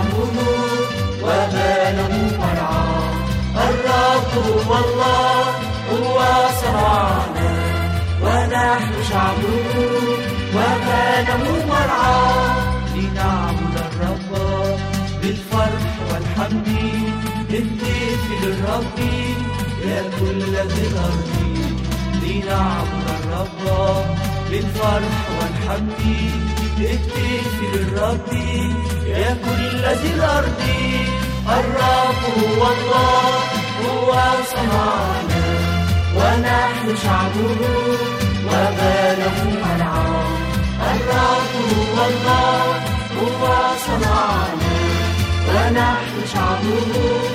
شعبه وغنمه مرعاه. الرب هو الله هو صنعنا ونحن شعبه وغنمه مرعاه. لنعبد الرب بالفرح والحمد، نهتف للرب يا كل ذي الأرض. لنعبد الرب بالفرح والحمد، نهتف للرب يا كل ذي الأرض. الرب هو الله هو صنعنا ونحن شعبه وغنمه مرعاه. الرب هو الله هو صنعنا ونحن شعبه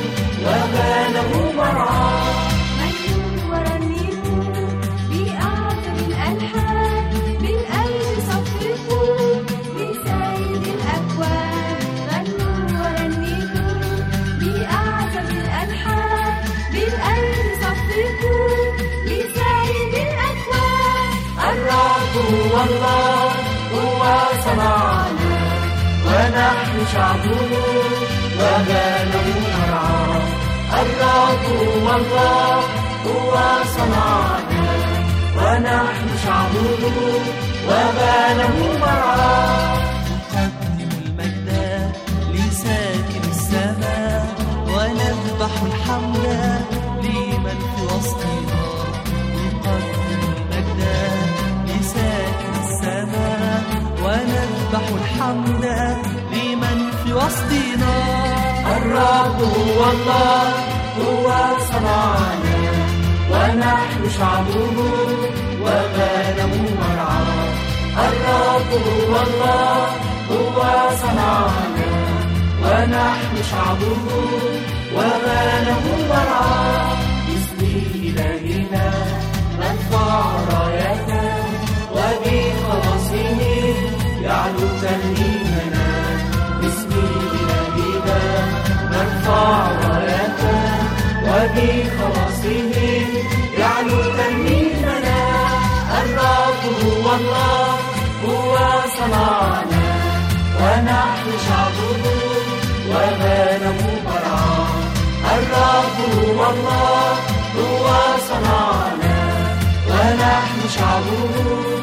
وغنمه مرعاه. مجدوا ورنموا بأعظم الألحان، بالقلب صفقوا لسيد الأكوان. غنوا ورنموا بأعظم الألحان، بالقلب صفقوا لسيد الأكوان. الرب هو الله هو صنعنا ونحن شعبه وغنمه مرعاه. الرب هو الله هو صنعنا ونحن شعبه وغنمه مرعاه. نقدم المجد لساكن السماء، ونذبح الحمد لمن في وسطنا. نقدم المجد لساكن السماء، ونذبح الحمد لمن في وسطنا. الرب هو الله هو صنعنا ونحن شعبه وغنمه مرعاه. الرب هو الله هو صنعنا ونحن شعبه وغنمه مرعاه. باسم إلهنا نرفع رايته وبخلاصه يعلو ترنيمنا. باسم إلهنا نرفع رايته وبخلاصه يعلو ترنيمنا. الرب هو الله هو صنعنا ونحن شعبه وغنمه مرعاه. الرب هو الله هو صنعنا ونحن شعبه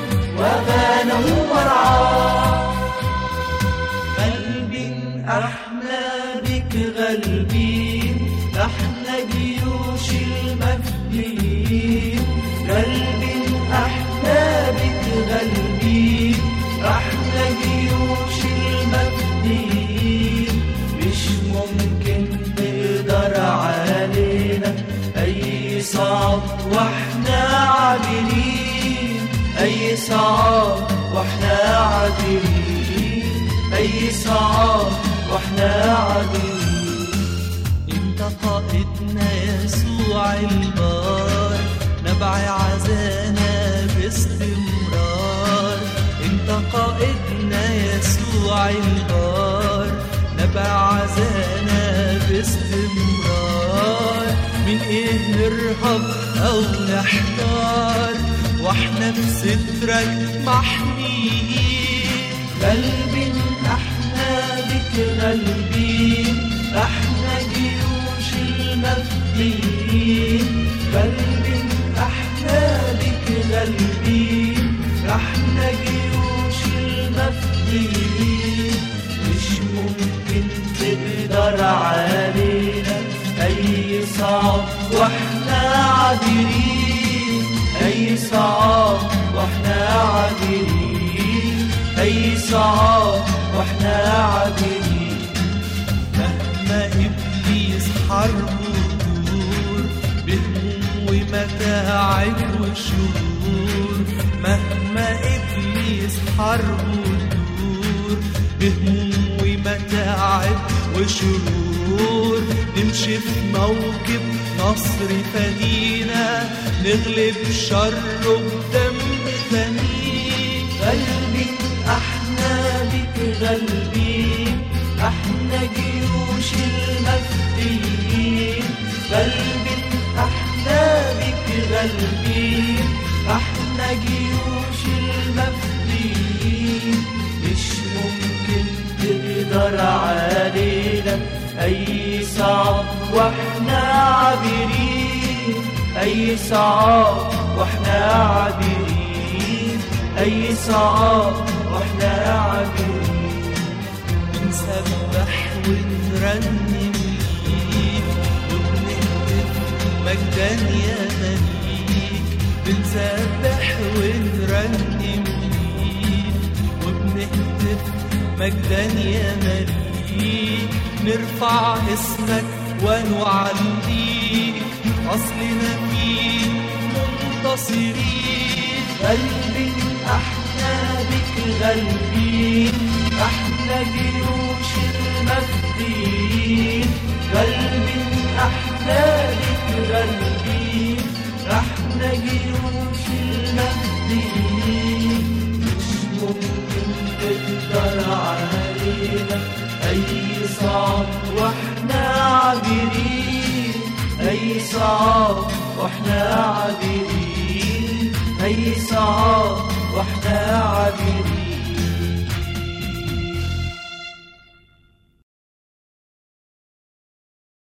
وغنمه مرعاه. قلب احنا بك غالبين، احنا جيوش المفديين. قلب احنا بك غالبين، احنا جيوش المفديين. مش ممكن تقدر علينا اي صعب واحنا عابرين، اي صعب واحنا عابرين، اي صعب واحنا عابرين. انت قائدنا يسوع البار، نبع عزانا باستمرار. انت قائدنا يسوع البار، نبع عزانا باستمرار. من ايه نرهب او نحتار واحنا بسترك محميين. قلب احنا بك غالبين، احنا جيوش المفديين. قلب احنا بك غالبين، احنا جيوش المفديين. مش ممكن تقدر علينا اي صعب واحنا عابرين، اي صعب واحنا عابرين، اي صعب واحنا عابرين. مهما ابليس حربه دور بهموم ومتاعب وشرور، مهما ابليس حربه دور بهموم ومتاعب وشرور. نمشي في موكب نصر فدينا، نغلب شر بدم ثمين. قلبي احنا بك غالبين، احنا جيوش المفديين. قلبي احنا بك غالبين، احنا جيوش المفديين. مش ممكن تقدر عليه علينا، أي صعب واحنا عابرين، أي صعب واحنا عابرين، أي صعب واحنا عابرين. بنسبح ونرنم ليك وبنهتف مجدا يا مليك، بنسبح ونرنم ليك وبنهتف مجدا يا مليك، نرفع اسمك ونعليك، أصلنا فيك منتصرين. قلبي احنا بك غالبين، احنا جيوش المفديين، قلبي احنا بك غالبين، احنا جيوش المفديين. مش ممكن تقدر علينا، أي صعب واحنا عابرين، أي صعب واحنا عابرين، أي صعب واحنا عابرين.